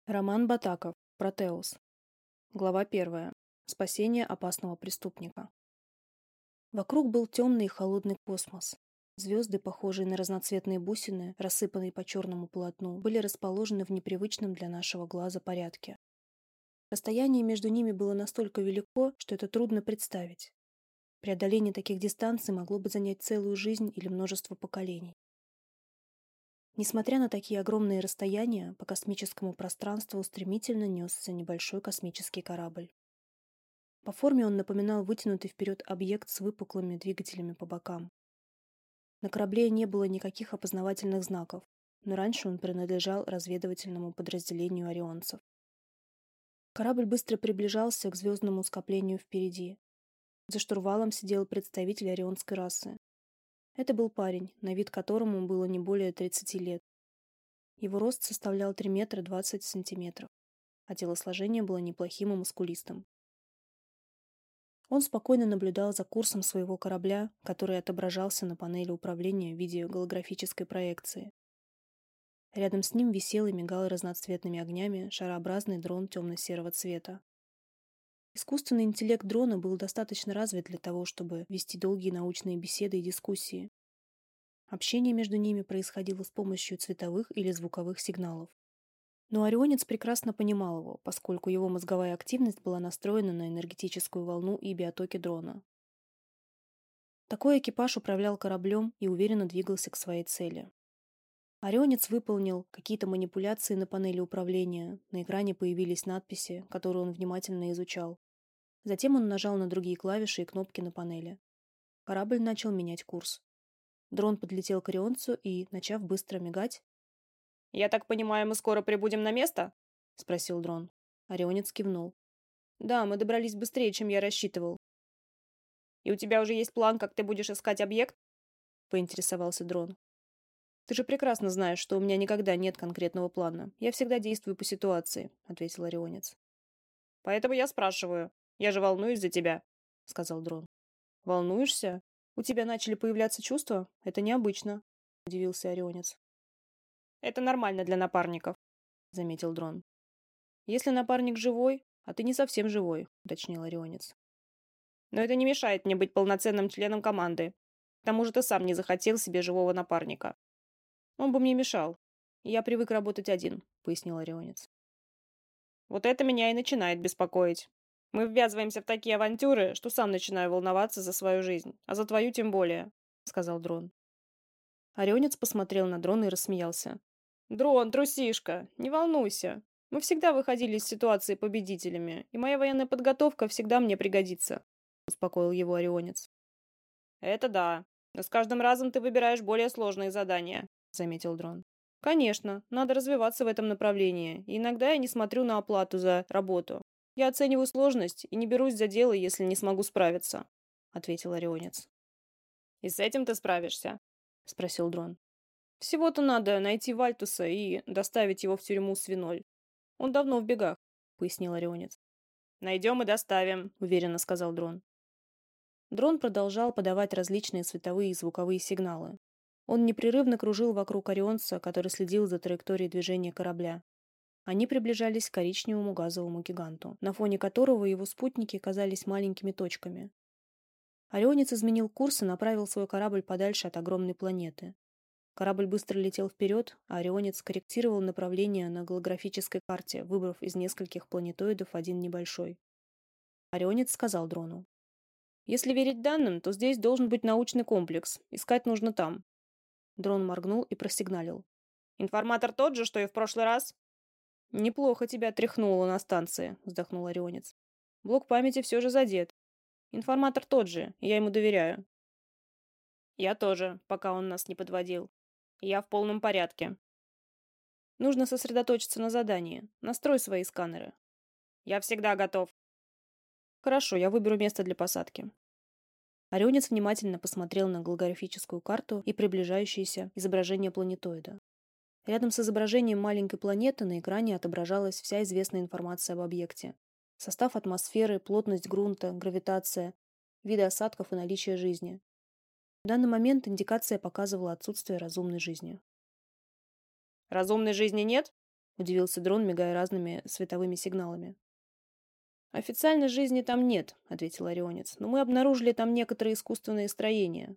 Роман Батаков. Протеус. Глава 1. Спасение опасного преступника. Вокруг был темный и холодный космос. Звезды, похожие на разноцветные бусины, рассыпанные по черному полотну, были расположены в непривычном для нашего глаза порядке. Расстояние между ними было настолько велико, что это трудно представить. Преодоление таких дистанций могло бы занять целую жизнь или множество поколений. Несмотря на такие огромные расстояния, по космическому пространству стремительно несся небольшой космический корабль. По форме он напоминал вытянутый вперед объект с выпуклыми двигателями по бокам. На корабле не было никаких опознавательных знаков, но раньше он принадлежал разведывательному подразделению орионцев. Корабль быстро приближался к звездному скоплению впереди. За штурвалом сидел представитель орионской расы. Это был парень, на вид которому было не более 30 лет. Его рост составлял 3 метра 20 сантиметров, а телосложение было неплохим и мускулистым. Он спокойно наблюдал за курсом своего корабля, который отображался на панели управления в виде голографической проекции. Рядом с ним висел и мигал разноцветными огнями шарообразный дрон темно-серого цвета. Искусственный интеллект дрона был достаточно развит для того, чтобы вести долгие научные беседы и дискуссии. Общение между ними происходило с помощью цветовых или звуковых сигналов. Но орионец прекрасно понимал его, поскольку его мозговая активность была настроена на энергетическую волну и биотоки дрона. Такой экипаж управлял кораблем и уверенно двигался к своей цели. Орионец выполнил какие-то манипуляции на панели управления, на экране появились надписи, которые он внимательно изучал. Затем он нажал на другие клавиши и кнопки на панели. Корабль начал менять курс. Дрон подлетел к орионцу и, начав быстро мигать... «Я так понимаю, мы скоро прибудем на место?» — спросил дрон. Орионец кивнул. «Да, мы добрались быстрее, чем я рассчитывал». «И у тебя уже есть план, как ты будешь искать объект?» — поинтересовался дрон. «Ты же прекрасно знаешь, что у меня никогда нет конкретного плана. Я всегда действую по ситуации», — ответил орионец. «Поэтому я спрашиваю. Я же волнуюсь за тебя», — сказал дрон. «Волнуешься? У тебя начали появляться чувства? Это необычно», — удивился орионец. «Это нормально для напарников», — заметил дрон. «Если напарник живой, а ты не совсем живой», — уточнил орионец. «Но это не мешает мне быть полноценным членом команды. К тому же ты сам не захотел себе живого напарника». «Он бы мне мешал. Я привык работать один», — пояснил орионец. «Вот это меня и начинает беспокоить. Мы ввязываемся в такие авантюры, что сам начинаю волноваться за свою жизнь, а за твою тем более», — сказал дрон. Орионец посмотрел на дрона и рассмеялся. «Дрон, трусишка, не волнуйся. Мы всегда выходили из ситуации победителями, и моя военная подготовка всегда мне пригодится», — успокоил его орионец. «Это да, но с каждым разом ты выбираешь более сложные задания», — заметил дрон. «Конечно, надо развиваться в этом направлении, и иногда я не смотрю на оплату за работу. Я оцениваю сложность и не берусь за дело, если не смогу справиться», — ответил орионец. «И с этим ты справишься?» — спросил дрон. «Всего-то надо найти Вальтуса и доставить его в тюрьму Свиноль. Он давно в бегах», — пояснил орионец. «Найдем и доставим», — уверенно сказал дрон. Дрон продолжал подавать различные световые и звуковые сигналы. Он непрерывно кружил вокруг орионца, который следил за траекторией движения корабля. Они приближались к коричневому газовому гиганту, на фоне которого его спутники казались маленькими точками. Орионец изменил курс и направил свой корабль подальше от огромной планеты. Корабль быстро летел вперед, а орионец корректировал направление на голографической карте, выбрав из нескольких планетоидов один небольшой. Орионец сказал дрону: «Если верить данным, то здесь должен быть научный комплекс. Искать нужно там». Дрон моргнул и просигналил. «Информатор тот же, что и в прошлый раз?» «Неплохо тебя тряхнуло на станции», — вздохнул орионец. «Блок памяти все же задет. Информатор тот же, и я ему доверяю». «Я тоже, пока он нас не подводил. Я в полном порядке». «Нужно сосредоточиться на задании. Настрой свои сканеры». «Я всегда готов». «Хорошо, я выберу место для посадки». Орионец внимательно посмотрел на голографическую карту и приближающееся изображение планетоида. Рядом с изображением маленькой планеты на экране отображалась вся известная информация об объекте. Состав атмосферы, плотность грунта, гравитация, виды осадков и наличие жизни. В данный момент индикация показывала отсутствие разумной жизни. «Разумной жизни нет?» Удивился дрон, мигая разными световыми сигналами. «Официальной жизни там нет», — ответил Орионец, «но мы обнаружили там некоторые искусственные строения».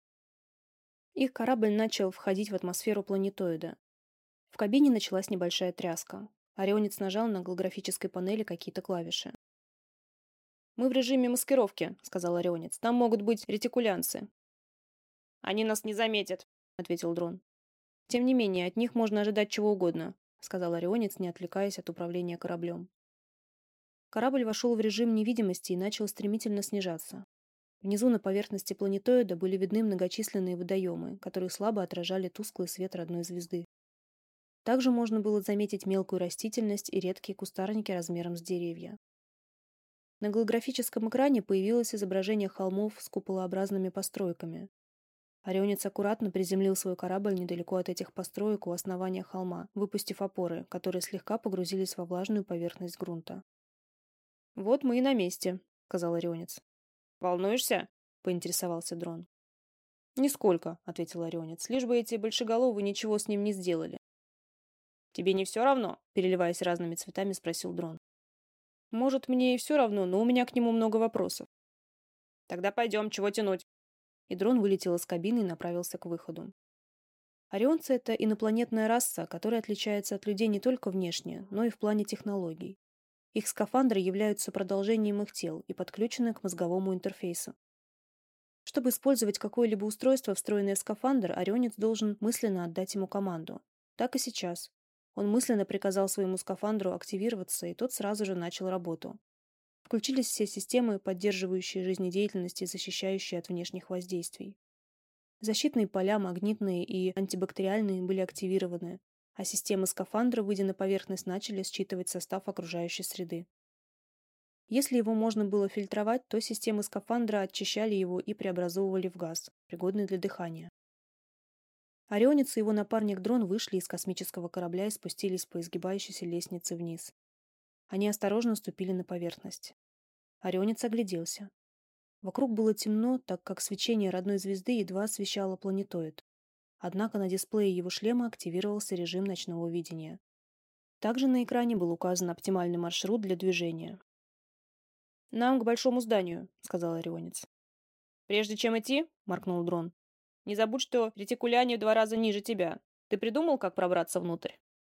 Их корабль начал входить в атмосферу планетоида. В кабине началась небольшая тряска. Орионец нажал на голографической панели какие-то клавиши. «Мы в режиме маскировки», — сказал Орионец. «Там могут быть ретикулянцы». «Они нас не заметят», — ответил дрон. «Тем не менее, от них можно ожидать чего угодно», — сказал Орионец, не отвлекаясь от управления кораблем. Корабль вошел в режим невидимости и начал стремительно снижаться. Внизу на поверхности планетоида были видны многочисленные водоемы, которые слабо отражали тусклый свет родной звезды. Также можно было заметить мелкую растительность и редкие кустарники размером с деревья. На голографическом экране появилось изображение холмов с куполообразными постройками. Орионец аккуратно приземлил свой корабль недалеко от этих построек у основания холма, выпустив опоры, которые слегка погрузились во влажную поверхность грунта. «Вот мы и на месте», — сказал Орионец. «Волнуешься?» — поинтересовался дрон. «Нисколько», — ответил Орионец, — «лишь бы эти большеголовые ничего с ним не сделали». «Тебе не все равно?» — переливаясь разными цветами, спросил дрон. «Может, мне и все равно, но у меня к нему много вопросов». «Тогда пойдем, чего тянуть?» И дрон вылетел из кабины и направился к выходу. Орионцы — это инопланетная раса, которая отличается от людей не только внешне, но и в плане технологий. Их скафандры являются продолжением их тел и подключены к мозговому интерфейсу. Чтобы использовать какое-либо устройство, встроенное в скафандр, орионец должен мысленно отдать ему команду. Так и сейчас. Он мысленно приказал своему скафандру активироваться, и тот сразу же начал работу. Включились все системы, поддерживающие жизнедеятельность и защищающие от внешних воздействий. Защитные поля, магнитные и антибактериальные, были активированы, а системы скафандра, выйдя на поверхность, начали считывать состав окружающей среды. Если его можно было фильтровать, то системы скафандра очищали его и преобразовывали в газ, пригодный для дыхания. Орионец и его напарник-дрон вышли из космического корабля и спустились по изгибающейся лестнице вниз. Они осторожно ступили на поверхность. Орионец огляделся. Вокруг было темно, так как свечение родной звезды едва освещало планетоид. Однако на дисплее его шлема активировался режим ночного видения. Также на экране был указан оптимальный маршрут для движения. «Нам к большому зданию», — сказал Орионец. «Прежде чем идти», — моркнул дрон, — «не забудь, что ретикуляне в 2 раза ниже тебя. Ты придумал, как пробраться внутрь?»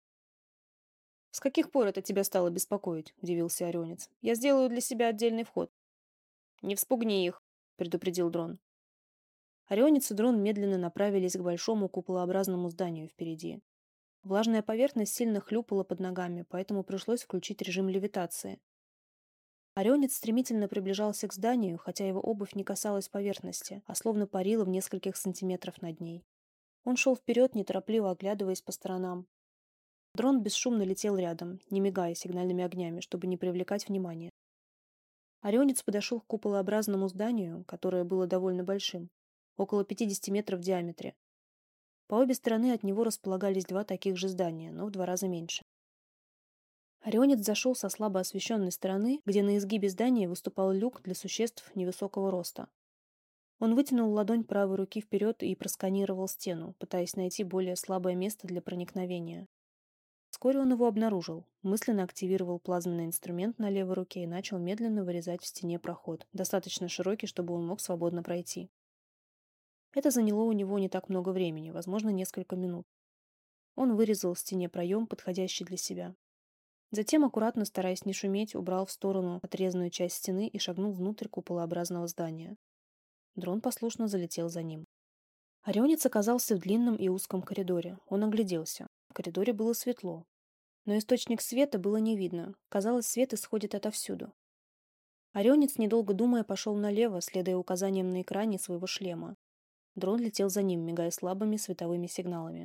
«С каких пор это тебя стало беспокоить?» — удивился Орионец. «Я сделаю для себя отдельный вход». «Не вспугни их», — предупредил дрон. Орионец и дрон медленно направились к большому куполообразному зданию впереди. Влажная поверхность сильно хлюпала под ногами, поэтому пришлось включить режим левитации. Орионец стремительно приближался к зданию, хотя его обувь не касалась поверхности, а словно парила в нескольких сантиметров над ней. Он шел вперед, неторопливо оглядываясь по сторонам. Дрон бесшумно летел рядом, не мигая сигнальными огнями, чтобы не привлекать внимания. Орионец подошел к куполообразному зданию, которое было довольно большим, около 50 метров в диаметре. По обе стороны от него располагались 2 таких же здания, но в 2 раза меньше. Орионец зашел со слабо освещенной стороны, где на изгибе здания выступал люк для существ невысокого роста. Он вытянул ладонь правой руки вперед и просканировал стену, пытаясь найти более слабое место для проникновения. Вскоре он его обнаружил, мысленно активировал плазменный инструмент на левой руке и начал медленно вырезать в стене проход, достаточно широкий, чтобы он мог свободно пройти. Это заняло у него не так много времени, возможно, несколько минут. Он вырезал в стене проем, подходящий для себя. Затем, аккуратно стараясь не шуметь, убрал в сторону отрезанную часть стены и шагнул внутрь куполообразного здания. Дрон послушно залетел за ним. Орионец оказался в длинном и узком коридоре. Он огляделся. В коридоре было светло. Но источник света было не видно. Казалось, свет исходит отовсюду. Орионец, недолго думая, пошел налево, следуя указаниям на экране своего шлема. Дрон летел за ним, мигая слабыми световыми сигналами.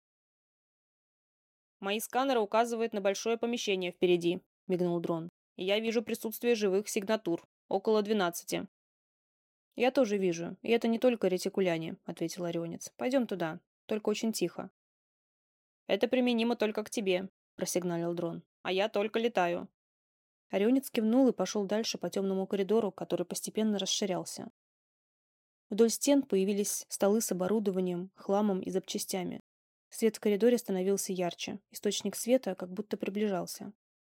«Мои сканеры указывают на большое помещение впереди», — мигнул дрон. «И я вижу присутствие живых сигнатур. Около 12. «Я тоже вижу. И это не только ретикуляне», — ответил Орионец. «Пойдем туда. Только очень тихо». «Это применимо только к тебе», — просигналил дрон. «А я только летаю». Орионец кивнул и пошел дальше по темному коридору, который постепенно расширялся. Вдоль стен появились столы с оборудованием, хламом и запчастями. Свет в коридоре становился ярче. Источник света как будто приближался.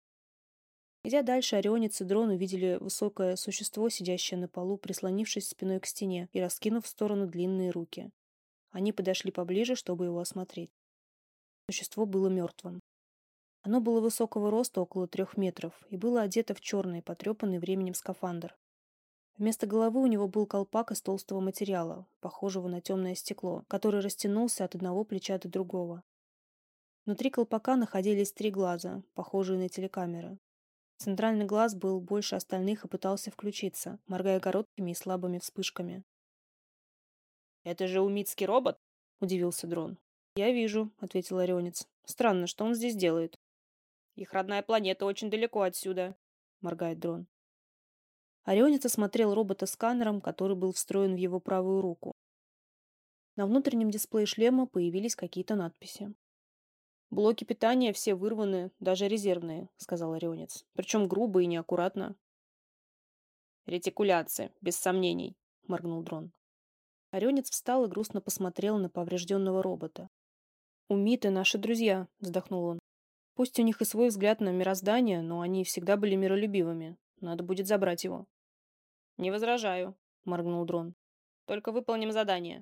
Идя дальше, орионец и дрон увидели высокое существо, сидящее на полу, прислонившись спиной к стене и раскинув в сторону длинные руки. Они подошли поближе, чтобы его осмотреть. Существо было мертвым. Оно было высокого роста, около 3 метров, и было одето в черный, потрепанный временем скафандр. Вместо головы у него был колпак из толстого материала, похожего на темное стекло, который растянулся от одного плеча до другого. Внутри колпака находились 3 глаза, похожие на телекамеры. Центральный глаз был больше остальных и пытался включиться, моргая короткими и слабыми вспышками. «Это же умитский робот?» — удивился дрон. «Я вижу», — ответил орионец. «Странно, что он здесь делает?» «Их родная планета очень далеко отсюда», — моргает дрон. Орионец осмотрел робота сканером, который был встроен в его правую руку. На внутреннем дисплее шлема появились какие-то надписи. «Блоки питания все вырваны, даже резервные», — сказал орионец. «Причем грубо и неаккуратно». «Ретикуляция, без сомнений», — моргнул дрон. Орионец встал и грустно посмотрел на поврежденного робота. «Умиты наши друзья», — вздохнул он. «Пусть у них и свой взгляд на мироздание, но они всегда были миролюбивыми. Надо будет забрать его». «Не возражаю», — моргнул дрон. «Только выполним задание».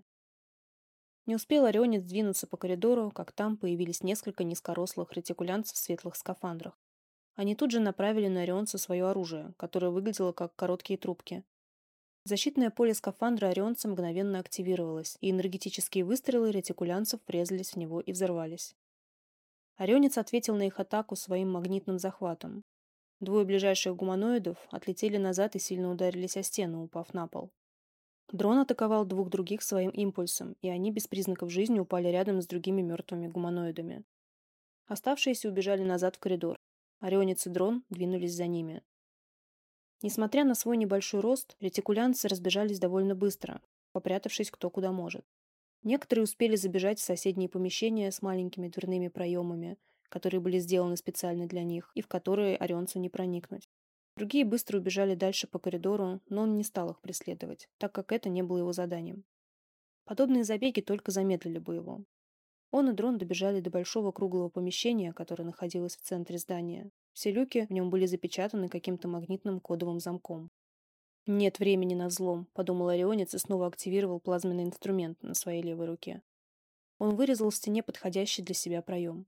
Не успел орионец двинуться по коридору, как там появились несколько низкорослых ретикулянцев в светлых скафандрах. Они тут же направили на орионца свое оружие, которое выглядело как короткие трубки. Защитное поле скафандра орионца мгновенно активировалось, и энергетические выстрелы ретикулянцев врезались в него и взорвались. Орионец ответил на их атаку своим магнитным захватом. 2 ближайших гуманоидов отлетели назад и сильно ударились о стену, упав на пол. Дрон атаковал 2 других своим импульсом, и они без признаков жизни упали рядом с другими мертвыми гуманоидами. Оставшиеся убежали назад в коридор. Орионец и дрон двинулись за ними. Несмотря на свой небольшой рост, ретикулянцы разбежались довольно быстро, попрятавшись кто куда может. Некоторые успели забежать в соседние помещения с маленькими дверными проемами, которые были сделаны специально для них, и в которые орионцу не проникнуть. Другие быстро убежали дальше по коридору, но он не стал их преследовать, так как это не было его заданием. Подобные забеги только замедлили бы его. Он и дрон добежали до большого круглого помещения, которое находилось в центре здания. Все люки в нем были запечатаны каким-то магнитным кодовым замком. «Нет времени на взлом», — подумал орионец и снова активировал плазменный инструмент на своей левой руке. Он вырезал в стене подходящий для себя проем.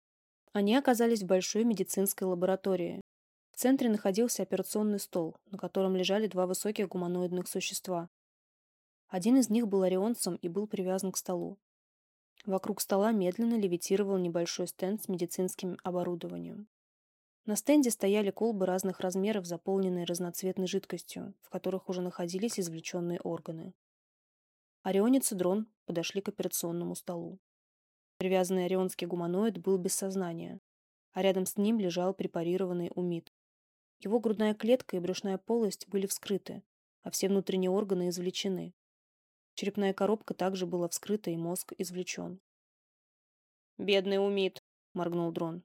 Они оказались в большой медицинской лаборатории. В центре находился операционный стол, на котором лежали 2 высоких гуманоидных существа. Один из них был орионцем и был привязан к столу. Вокруг стола медленно левитировал небольшой стенд с медицинским оборудованием. На стенде стояли колбы разных размеров, заполненные разноцветной жидкостью, в которых уже находились извлеченные органы. Орионец и дрон подошли к операционному столу. Привязанный орионский гуманоид был без сознания, а рядом с ним лежал препарированный умит. Его грудная клетка и брюшная полость были вскрыты, а все внутренние органы извлечены. Черепная коробка также была вскрыта и мозг извлечен. «Бедный умит», — моргнул дрон.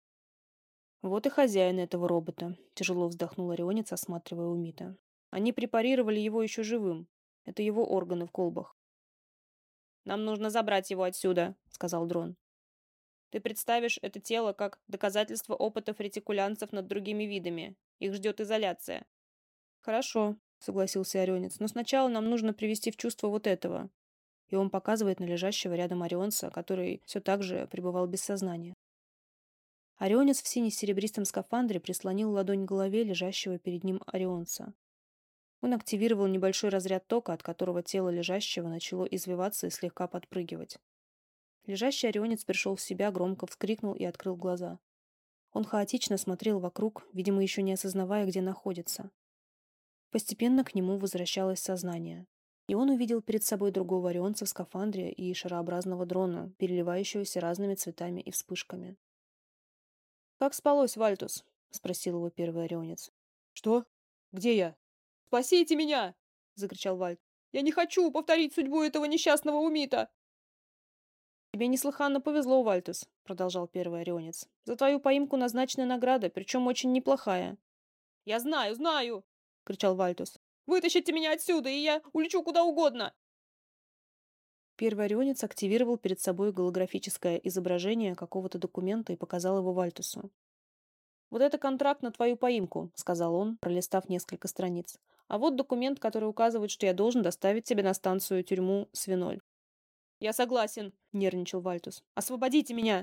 «Вот и хозяин этого робота», — тяжело вздохнул орионец, осматривая умита. «Они препарировали его еще живым. Это его органы в колбах». «Нам нужно забрать его отсюда», — сказал дрон. «Ты представишь это тело как доказательство опытов ретикулянцев над другими видами. Их ждет изоляция». «Хорошо», — согласился орионец, «но сначала нам нужно привести в чувство вот этого». И он показывает на лежащего рядом орионца, который все так же пребывал без сознания. Орионец в сине-серебристом скафандре прислонил ладонь к голове лежащего перед ним орионца. Он активировал небольшой разряд тока, от которого тело лежащего начало извиваться и слегка подпрыгивать. Лежащий орионец пришел в себя, громко вскрикнул и открыл глаза. Он хаотично смотрел вокруг, видимо, еще не осознавая, где находится. Постепенно к нему возвращалось сознание, и он увидел перед собой другого орионца в скафандре и шарообразного дрона, переливающегося разными цветами и вспышками. «Как спалось, Вальтус?» — спросил его первый орионец. «Что? Где я?» «Спасите меня!» — закричал Вальт. «Я не хочу повторить судьбу этого несчастного умита!» «Тебе неслыханно повезло, Вальтус», — продолжал первый орионец. «За твою поимку назначена награда, причем очень неплохая». «Я знаю, знаю!» — кричал Вальтус. «Вытащите меня отсюда, и я улечу куда угодно!» Первый орионец активировал перед собой голографическое изображение какого-то документа и показал его Вальтусу. «Вот это контракт на твою поимку», — сказал он, пролистав несколько страниц. «А вот документ, который указывает, что я должен доставить тебя на станцию-тюрьму Свиноль». «Я согласен», — нервничал Вальтус. «Освободите меня!»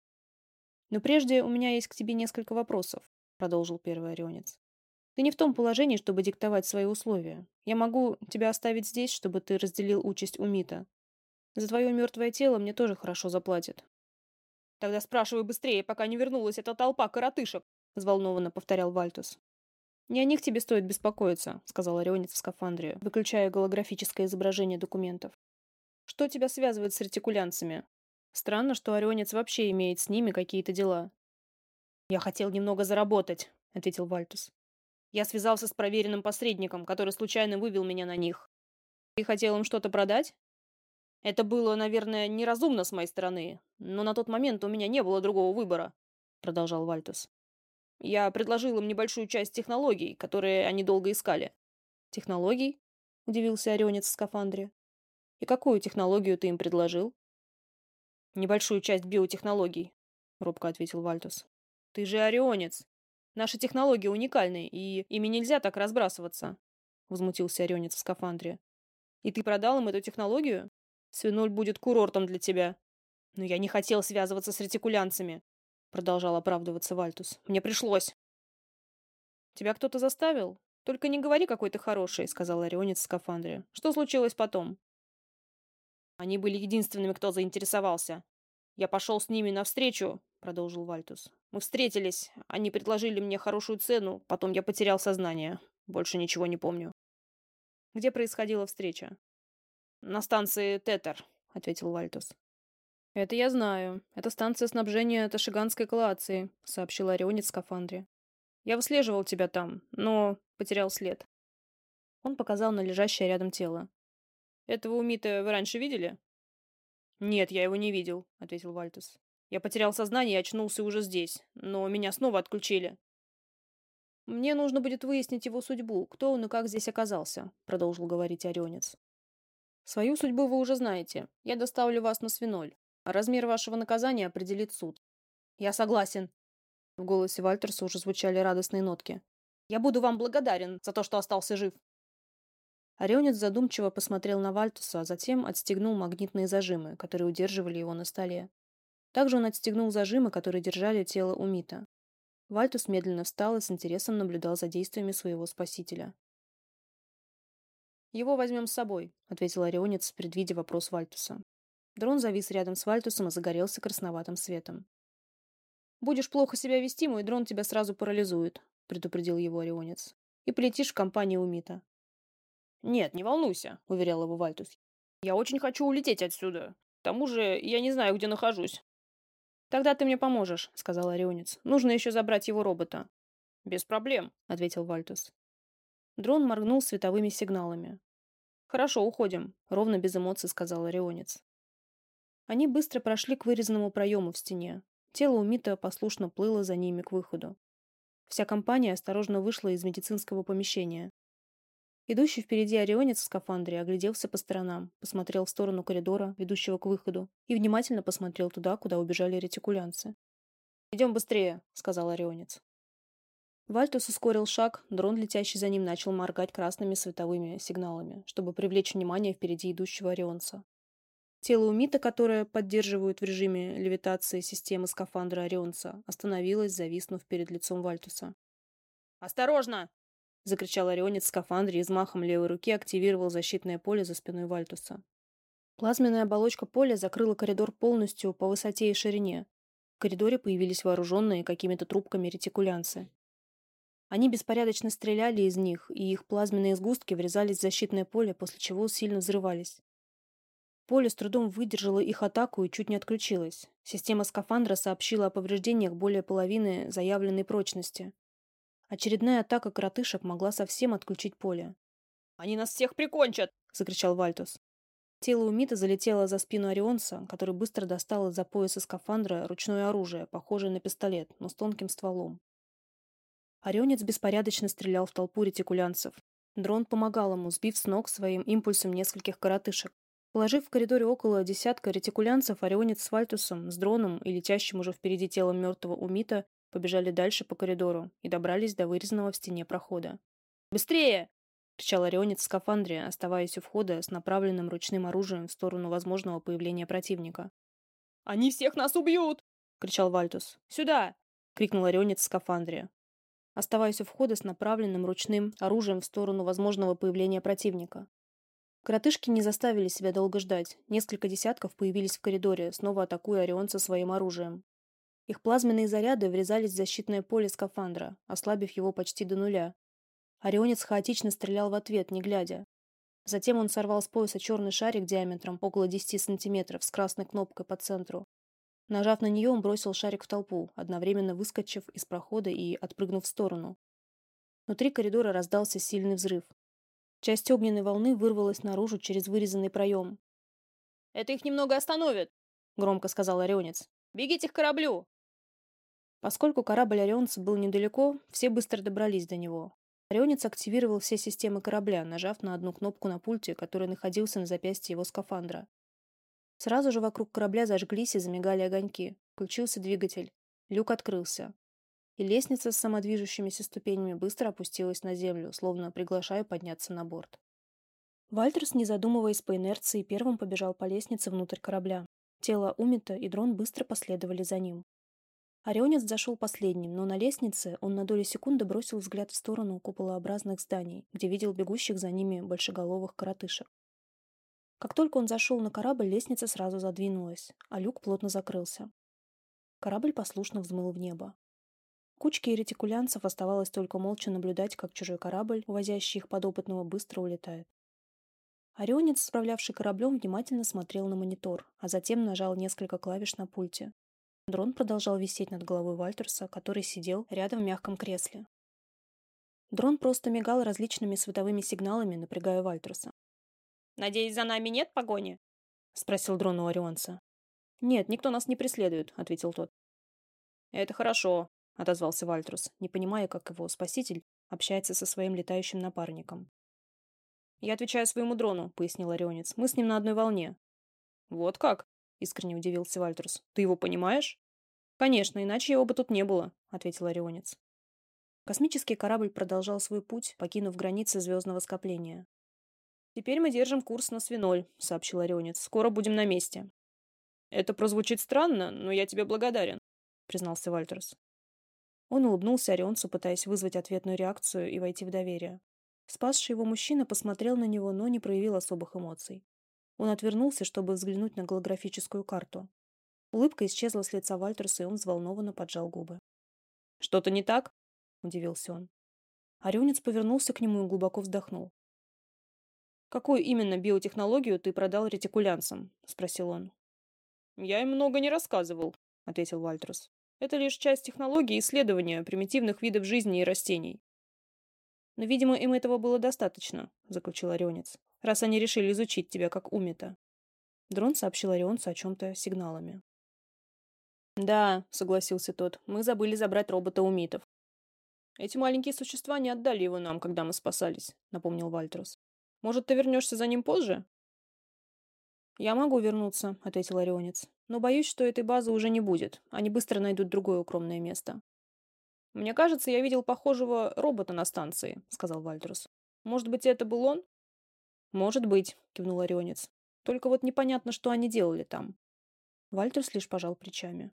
«Но прежде у меня есть к тебе несколько вопросов», — продолжил первый орионец. «Ты не в том положении, чтобы диктовать свои условия. Я могу тебя оставить здесь, чтобы ты разделил участь Умита. За твое мертвое тело мне тоже хорошо заплатят». «Тогда спрашивай быстрее, пока не вернулась эта толпа коротышек», — взволнованно повторял Вальтус. «Не о них тебе стоит беспокоиться», — сказал орионец в скафандре, выключая голографическое изображение документов. «Что тебя связывает с ретикулянцами? Странно, что орионец вообще имеет с ними какие-то дела». «Я хотел немного заработать», — ответил Вальтус. «Я связался с проверенным посредником, который случайно вывел меня на них». «Ты хотел им что-то продать?» «Это было, наверное, неразумно с моей стороны, но на тот момент у меня не было другого выбора», — продолжал Вальтус. «Я предложил им небольшую часть технологий, которые они долго искали». «Технологий?» — удивился орионец в скафандре. «И какую технологию ты им предложил?» «Небольшую часть биотехнологий», — робко ответил Вальтус. «Ты же орионец. Наши технологии уникальны, и ими нельзя так разбрасываться», — возмутился орионец в скафандре. «И ты продал им эту технологию? Свиноль будет курортом для тебя». «Но я не хотел связываться с ретикулянцами», — продолжал оправдываться Вальтус. «Мне пришлось». «Тебя кто-то заставил? Только не говори, какой ты хороший», — сказал орионец в скафандре. «Что случилось потом?» «Они были единственными, кто заинтересовался. Я пошел с ними навстречу», — продолжил Вальтус. «Мы встретились, они предложили мне хорошую цену, потом я потерял сознание. Больше ничего не помню». «Где происходила встреча?» «На станции Тетер», — ответил Вальтус. «Это я знаю. Это станция снабжения Ташиганской коллации», — сообщил орионец в скафандре. «Я выслеживал тебя там, но потерял след». Он показал на лежащее рядом тело. «Этого Умита вы раньше видели?» «Нет, я его не видел», — ответил Вальтус. «Я потерял сознание и очнулся уже здесь, но меня снова отключили». «Мне нужно будет выяснить его судьбу, кто он и как здесь оказался», — продолжил говорить орионец. «Свою судьбу вы уже знаете. Я доставлю вас на Свиноль. А размер вашего наказания определит суд». «Я согласен». В голосе Вальтерса уже звучали радостные нотки. «Я буду вам благодарен за то, что остался жив». Орионец задумчиво посмотрел на Вальтуса, а затем отстегнул магнитные зажимы, которые удерживали его на столе. Также он отстегнул зажимы, которые держали тело Умита. Вальтус медленно встал и с интересом наблюдал за действиями своего спасителя. «Его возьмем с собой», — ответил орионец, предвидя вопрос Вальтуса. Дрон завис рядом с Вальтусом и загорелся красноватым светом. «Будешь плохо себя вести, мой дрон тебя сразу парализует», — предупредил его орионец. «И полетишь в компанию Умита». «Нет, не волнуйся», — уверял его Вальтус. «Я очень хочу улететь отсюда. К тому же я не знаю, где нахожусь». «Тогда ты мне поможешь», — сказал орионец. «Нужно еще забрать его робота». «Без проблем», — ответил Вальтус. Дрон моргнул световыми сигналами. «Хорошо, уходим», — ровно без эмоций сказал орионец. Они быстро прошли к вырезанному проему в стене. Тело Умита послушно плыло за ними к выходу. Вся компания осторожно вышла из медицинского помещения. Идущий впереди орионец в скафандре огляделся по сторонам, посмотрел в сторону коридора, ведущего к выходу, и внимательно посмотрел туда, куда убежали ретикулянцы. «Идем быстрее», — сказал орионец. Вальтус ускорил шаг, дрон, летящий за ним, начал моргать красными световыми сигналами, чтобы привлечь внимание впереди идущего орионца. Тело Умита, которое поддерживают в режиме левитации системы скафандра орионца, остановилось, зависнув перед лицом Вальтуса. «Осторожно!» — закричал орионец в скафандре и взмахом левой руки активировал защитное поле за спиной Вальтуса. Плазменная оболочка поля закрыла коридор полностью по высоте и ширине. В коридоре появились вооруженные какими-то трубками ретикулянцы. Они беспорядочно стреляли из них, и их плазменные сгустки врезались в защитное поле, после чего сильно взрывались. Поле с трудом выдержало их атаку и чуть не отключилось. Система скафандра сообщила о повреждениях более половины заявленной прочности. Очередная атака коротышек могла совсем отключить поле. «Они нас всех прикончат!» — закричал Вальтус. Тело Умита залетело за спину орионца, который быстро достал из-за пояса скафандра ручное оружие, похожее на пистолет, но с тонким стволом. Орионец беспорядочно стрелял в толпу ретикулянцев. Дрон помогал ему, сбив с ног своим импульсом нескольких коротышек. Положив в коридоре около десятка ретикулянцев, орионец с Вальтусом, с дроном и летящим уже впереди телом мертвого Умита побежали дальше по коридору и добрались до вырезанного в стене прохода. «Быстрее!» — кричал орионец в скафандре, оставаясь у входа с направленным ручным оружием в сторону возможного появления противника. «Они всех нас убьют!» — кричал Вальтус. «Сюда!» — крикнул орионец в скафандре, оставаясь у входа с направленным ручным оружием в сторону возможного появления противника. Коротышки не заставили себя долго ждать. Несколько десятков появились в коридоре, снова атакуя орионца своим оружием. Их плазменные заряды врезались в защитное поле скафандра, ослабив его почти до нуля. Орионец хаотично стрелял в ответ, не глядя. Затем он сорвал с пояса черный шарик диаметром около 10 сантиметров с красной кнопкой по центру. Нажав на нее, он бросил шарик в толпу, одновременно выскочив из прохода и отпрыгнув в сторону. Внутри коридора раздался сильный взрыв. Часть огненной волны вырвалась наружу через вырезанный проем. «Это их немного остановит», — громко сказал орионец. «Бегите к кораблю!» Поскольку корабль орионца был недалеко, все быстро добрались до него. Орионец активировал все системы корабля, нажав на одну кнопку на пульте, который находился на запястье его скафандра. Сразу же вокруг корабля зажглись и замигали огоньки. Включился двигатель. Люк открылся. И лестница с самодвижущимися ступенями быстро опустилась на землю, словно приглашая подняться на борт. Вальтерс, не задумываясь по инерции, первым побежал по лестнице внутрь корабля. Тело Умита и дрон быстро последовали за ним. Орионец зашел последним, но на лестнице он на долю секунды бросил взгляд в сторону куполообразных зданий, где видел бегущих за ними большеголовых коротышек. Как только он зашел на корабль, лестница сразу задвинулась, а люк плотно закрылся. Корабль послушно взмыл в небо. Кучке ретикулянцев оставалось только молча наблюдать, как чужой корабль, увозящий их подопытного, быстро улетает. Орионец, справлявший кораблем, внимательно смотрел на монитор, а затем нажал несколько клавиш на пульте. Дрон продолжал висеть над головой Вальтерса, который сидел рядом в мягком кресле. Дрон просто мигал различными световыми сигналами, напрягая Вальтерса. «Надеюсь, за нами нет погони?» — спросил дрон у орионца. «Нет, никто нас не преследует», — ответил тот. «Это хорошо», — отозвался Вальтерс, не понимая, как его спаситель общается со своим летающим напарником. «Я отвечаю своему дрону», — пояснил орионец. «Мы с ним на одной волне». «Вот как?» — искренне удивился Вальтерс. «Ты его понимаешь?» «Конечно, иначе его бы тут не было», — ответил орионец. Космический корабль продолжал свой путь, покинув границы звездного скопления. «Теперь мы держим курс на Свиноль», — сообщил орионец. «Скоро будем на месте». «Это прозвучит странно, но я тебе благодарен», — признался Вальтерс. Он улыбнулся орионцу, пытаясь вызвать ответную реакцию и войти в доверие. Спасший его мужчина посмотрел на него, но не проявил особых эмоций. Он отвернулся, чтобы взглянуть на голографическую карту. Улыбка исчезла с лица Вальтерса, и он взволнованно поджал губы. «Что-то не так?» — удивился он. Орионец повернулся к нему и глубоко вздохнул. «Какую именно биотехнологию ты продал ретикулянцам?» — спросил он. «Я им много не рассказывал», — ответил Вальтерс. «Это лишь часть технологии исследования примитивных видов жизни и растений». «Но, видимо, им этого было достаточно», — заключил орионец, «раз они решили изучить тебя как Умита». Дрон сообщил орионцу о чем-то сигналами. «Да», — согласился тот, — «мы забыли забрать робота Умитов». «Эти маленькие существа не отдали его нам, когда мы спасались», — напомнил Вальтерс. «Может, ты вернешься за ним позже?» «Я могу вернуться», — ответил орионец. «Но боюсь, что этой базы уже не будет. Они быстро найдут другое укромное место». «Мне кажется, я видел похожего робота на станции», — сказал Вальтерс. «Может быть, это был он?» «Может быть», — кивнул орионец. «Только вот непонятно, что они делали там». Вальтерс лишь пожал плечами.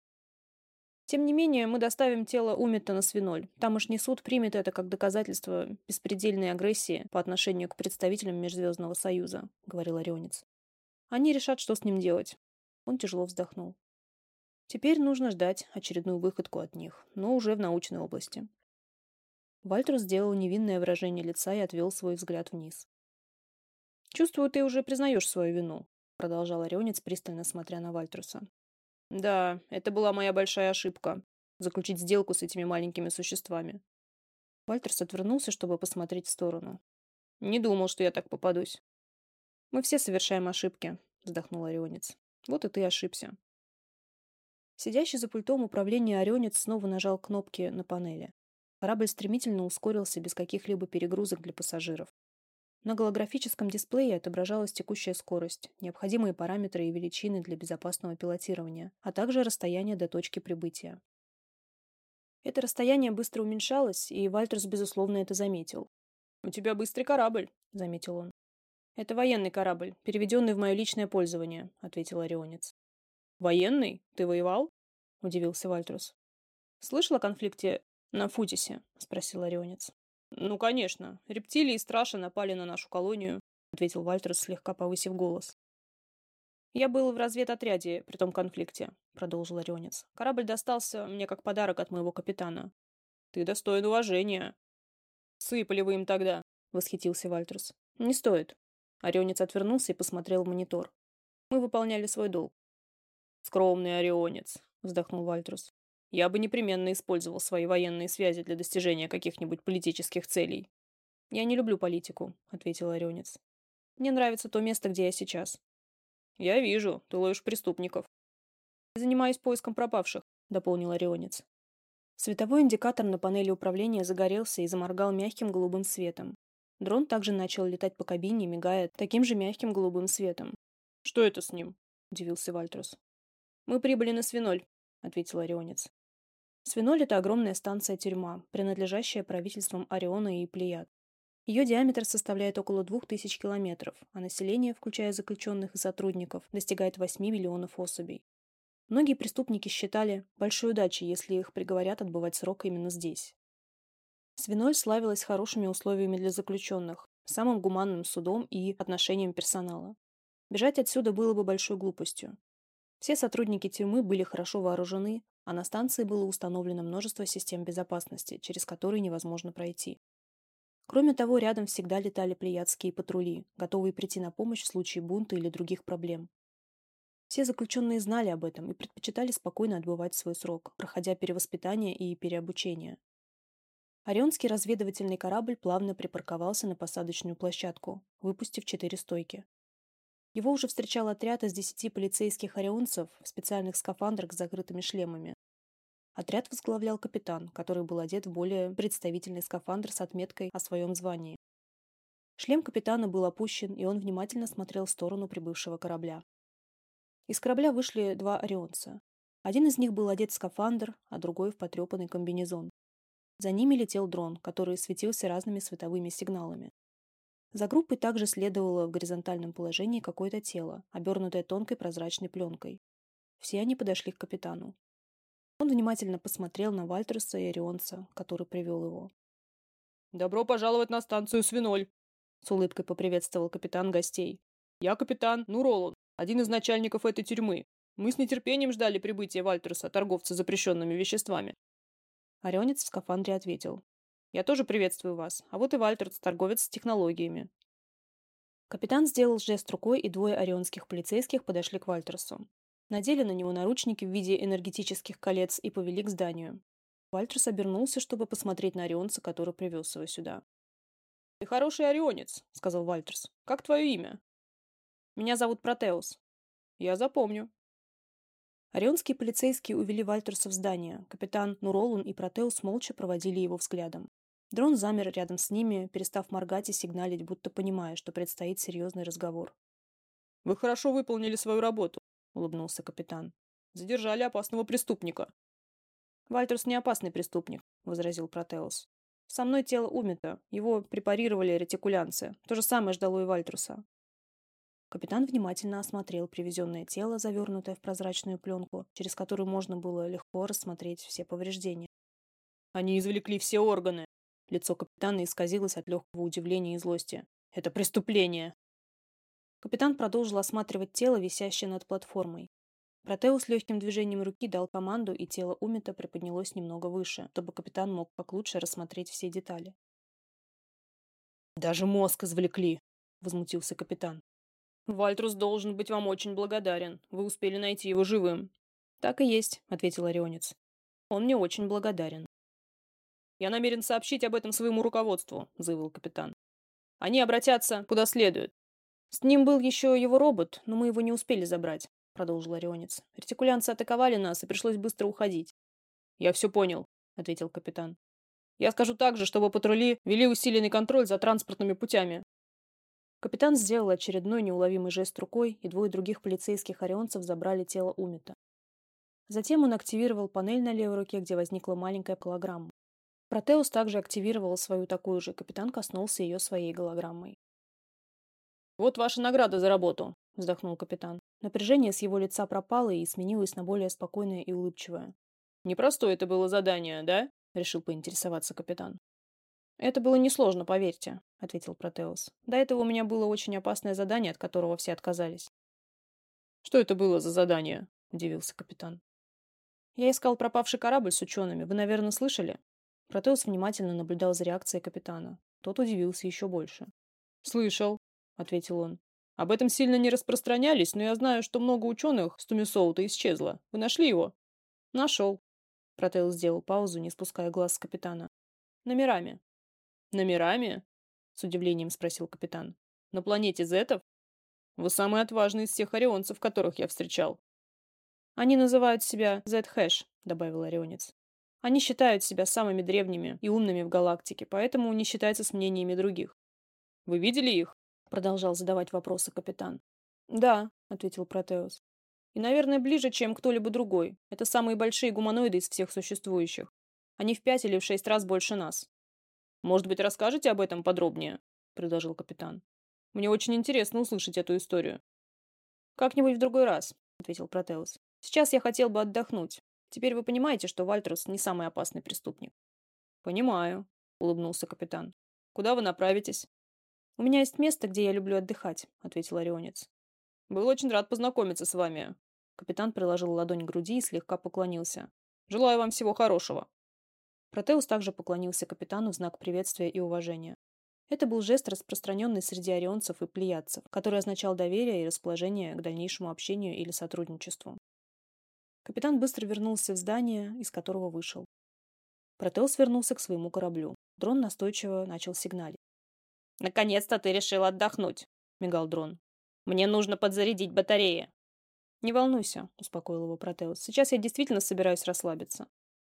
«Тем не менее, мы доставим тело Умита на Свиноль. Тамошний суд примет это как доказательство беспредельной агрессии по отношению к представителям Межзвездного Союза», — говорил орионец. «Они решат, что с ним делать». Он тяжело вздохнул. «Теперь нужно ждать очередную выходку от них, но уже в научной области». Вальтер сделал невинное выражение лица и отвел свой взгляд вниз. «Чувствую, ты уже признаешь свою вину», — продолжал орионец, пристально смотря на Вальтерса. «Да, это была моя большая ошибка — заключить сделку с этими маленькими существами». Вальтерс отвернулся, чтобы посмотреть в сторону. «Не думал, что я так попадусь». «Мы все совершаем ошибки», — вздохнул орионец. «Вот и ты ошибся». Сидящий за пультом управления орионец снова нажал кнопки на панели. Корабль стремительно ускорился без каких-либо перегрузок для пассажиров. На голографическом дисплее отображалась текущая скорость, необходимые параметры и величины для безопасного пилотирования, а также расстояние до точки прибытия. Это расстояние быстро уменьшалось, и Вальтерс, безусловно, это заметил. «У тебя быстрый корабль», — заметил он. «Это военный корабль, переведенный в мое личное пользование», — ответил Орионец. «Военный? Ты воевал?» — удивился Вальтерс. «Слышал о конфликте на Футисе?» — спросил Орионец. «Ну, конечно. Рептилии и страши напали на нашу колонию», — ответил Вальтерс, слегка повысив голос. «Я был в разведотряде при том конфликте», — продолжил Орионец. «Корабль достался мне как подарок от моего капитана». «Ты достоин уважения». «Сыпали вы им тогда», — восхитился Вальтерс. «Не стоит». Орионец отвернулся и посмотрел в монитор. «Мы выполняли свой долг». «Скромный Орионец», — вздохнул Вальтерс. «Я бы непременно использовал свои военные связи для достижения каких-нибудь политических целей». «Я не люблю политику», — ответил Орионец. «Мне нравится то место, где я сейчас». «Я вижу, ты ловишь преступников». «Занимаюсь поиском пропавших», — дополнил Орионец. Световой индикатор на панели управления загорелся и заморгал мягким голубым светом. Дрон также начал летать по кабине, мигая таким же мягким голубым светом. «Что это с ним?» — удивился Вальтрус. «Мы прибыли на Свиноль», — ответил Орионец. Свиноль — это огромная станция-тюрьма, принадлежащая правительствам Ориона и Плеяд. Ее диаметр составляет около 2000 километров, а население, включая заключенных и сотрудников, достигает 8 миллионов особей. Многие преступники считали большой удачей, если их приговорят отбывать срок именно здесь. Свиноль славилась хорошими условиями для заключенных, самым гуманным судом и отношением персонала. Бежать отсюда было бы большой глупостью. Все сотрудники тюрьмы были хорошо вооружены, а на станции было установлено множество систем безопасности, через которые невозможно пройти. Кроме того, рядом всегда летали плеядские патрули, готовые прийти на помощь в случае бунта или других проблем. Все заключенные знали об этом и предпочитали спокойно отбывать свой срок, проходя перевоспитание и переобучение. Орионский разведывательный корабль плавно припарковался на посадочную площадку, выпустив 4 стойки. Его уже встречал отряд из 10 полицейских орионцев в специальных скафандрах с закрытыми шлемами. Отряд возглавлял капитан, который был одет в более представительный скафандр с отметкой о своем звании. Шлем капитана был опущен, и он внимательно смотрел в сторону прибывшего корабля. Из корабля вышли 2 орионца. Один из них был одет в скафандр, а другой в потрепанный комбинезон. За ними летел дрон, который светился разными световыми сигналами. За группой также следовало в горизонтальном положении какое-то тело, обернутое тонкой прозрачной пленкой. Все они подошли к капитану. Он внимательно посмотрел на Вальтерса и орионца, который привел его. «Добро пожаловать на станцию Свиноль», — с улыбкой поприветствовал капитан гостей. «Я капитан Нуролон, один из начальников этой тюрьмы. Мы с нетерпением ждали прибытия Вальтерса, торговца запрещенными веществами». Орионец в скафандре ответил. «Я тоже приветствую вас, а вот и Вальтерс, торговец с технологиями». Капитан сделал жест рукой, и 2 орионских полицейских подошли к Вальтерсу. Надели на него наручники в виде энергетических колец и повели к зданию. Вальтерс обернулся, чтобы посмотреть на орионца, который привез его сюда. «Ты хороший орионец», — сказал Вальтерс. «Как твое имя?» «Меня зовут Протеус». «Я запомню». Орионские полицейские увели Вальтерса в здание. Капитан Нуролун и Протеус молча проводили его взглядом. Дрон замер рядом с ними, перестав моргать и сигналить, будто понимая, что предстоит серьезный разговор. «Вы хорошо выполнили свою работу», — улыбнулся капитан. «Задержали опасного преступника». «Вальтерс не опасный преступник», — возразил Протеус. «Со мной тело умято. Его препарировали ретикулянцы. То же самое ждало и Вальтерса». Капитан внимательно осмотрел привезенное тело, завернутое в прозрачную пленку, через которую можно было легко рассмотреть все повреждения. «Они извлекли все органы». Лицо капитана исказилось от легкого удивления и злости. «Это преступление!» Капитан продолжил осматривать тело, висящее над платформой. Протеус легким движением руки дал команду, и тело Умита приподнялось немного выше, чтобы капитан мог как лучше рассмотреть все детали. «Даже мозг извлекли!» — возмутился капитан. «Вальтрус должен быть вам очень благодарен. Вы успели найти его живым». «Так и есть», — ответил орионец. «Он мне очень благодарен». «Я намерен сообщить об этом своему руководству», — заявил капитан. «Они обратятся куда следует». «С ним был еще его робот, но мы его не успели забрать», — продолжил орионец. «Ретикулянцы атаковали нас, и пришлось быстро уходить». «Я все понял», — ответил капитан. «Я скажу также, чтобы патрули вели усиленный контроль за транспортными путями». Капитан сделал очередной неуловимый жест рукой, и двое других полицейских орионцев забрали тело Умита. Затем он активировал панель на левой руке, где возникла маленькая голограмма. Протеус также активировал свою такую же, капитан коснулся ее своей голограммой. «Вот ваша награда за работу», — вздохнул капитан. Напряжение с его лица пропало и сменилось на более спокойное и улыбчивое. «Непростое это было задание, да?» — решил поинтересоваться капитан. «Это было несложно, поверьте», — ответил Протеус. «До этого у меня было очень опасное задание, от которого все отказались». «Что это было за задание?» — удивился капитан. «Я искал пропавший корабль с учеными. Вы, наверное, слышали?» Протеус внимательно наблюдал за реакцией капитана. Тот удивился еще больше. «Слышал», — ответил он. «Об этом сильно не распространялись, но я знаю, что много ученых с Тумисоута исчезло. Вы нашли его?» «Нашел». Протеус сделал паузу, не спуская глаз с капитана. «Номерами». «Номерами?» — с удивлением спросил капитан. «На планете Зетов? Вы самый отважный из всех орионцев, которых я встречал». «Они называют себя Z-Hash», — добавил орионец. «Они считают себя самыми древними и умными в галактике, поэтому не считаются с мнениями других». «Вы видели их?» — продолжал задавать вопросы капитан. «Да», — ответил Протеус. «И, наверное, ближе, чем кто-либо другой. Это самые большие гуманоиды из всех существующих. Они в 5 или в 6 раз больше нас». «Может быть, расскажете об этом подробнее?» — предложил капитан. «Мне очень интересно услышать эту историю». «Как-нибудь в другой раз», — ответил Протеус. «Сейчас я хотел бы отдохнуть. Теперь вы понимаете, что Вальтрус не самый опасный преступник». «Понимаю», — улыбнулся капитан. «Куда вы направитесь?» «У меня есть место, где я люблю отдыхать», — ответил орионец. «Был очень рад познакомиться с вами». Капитан приложил ладонь к груди и слегка поклонился. «Желаю вам всего хорошего». Протеус также поклонился капитану в знак приветствия и уважения. Это был жест, распространенный среди орионцев и плеядцев, который означал доверие и расположение к дальнейшему общению или сотрудничеству. Капитан быстро вернулся в здание, из которого вышел. Протеус вернулся к своему кораблю. Дрон настойчиво начал сигналить. «Наконец-то ты решил отдохнуть», — мигал дрон. «Мне нужно подзарядить батареи». «Не волнуйся», — успокоил его Протеус. «Сейчас я действительно собираюсь расслабиться».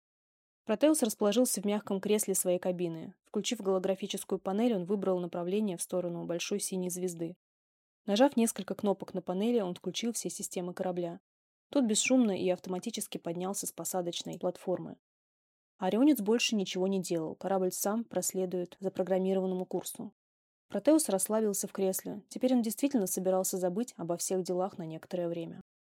Протеус расположился в мягком кресле своей кабины. Включив голографическую панель, он выбрал направление в сторону большой синей звезды. Нажав несколько кнопок на панели, он включил все системы корабля. Тот бесшумно и автоматически поднялся с посадочной платформы. Орионец больше ничего не делал, корабль сам проследует запрограммированному курсу. Протеус расслабился в кресле. Теперь он действительно собирался забыть обо всех делах на некоторое время.